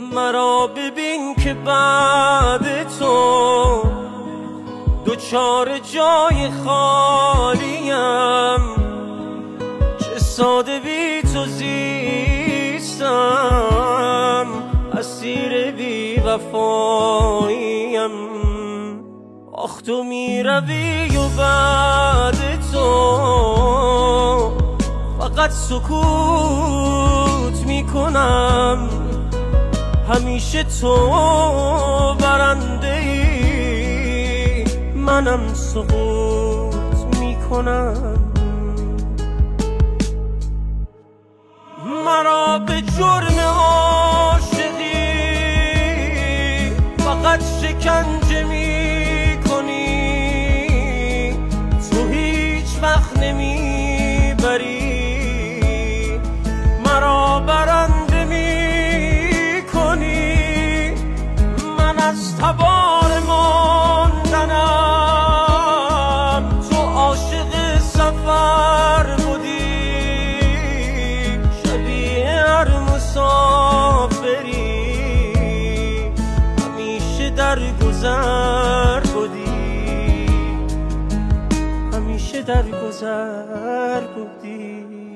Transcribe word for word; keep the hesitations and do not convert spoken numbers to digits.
مرا ببین که بعد تو دوچار جای خالیم، چه ساده بی تو زیستم، اسیر بی وفاییم. آخ تو می روی و بعد تو فقط سکوت می کنم، همیشه تو برنده ای، منم سقوط می کنم. مرا به جرم عاشقی فقط شکنجه می کنی، تو هیچ وقت نمی بری، مرا برنده می کنی. من از تبار ماندنم، تو عاشق سفر بودی، شبیه هر مسافری، همیشه در گذر بودی، همیشه در گذر بودی.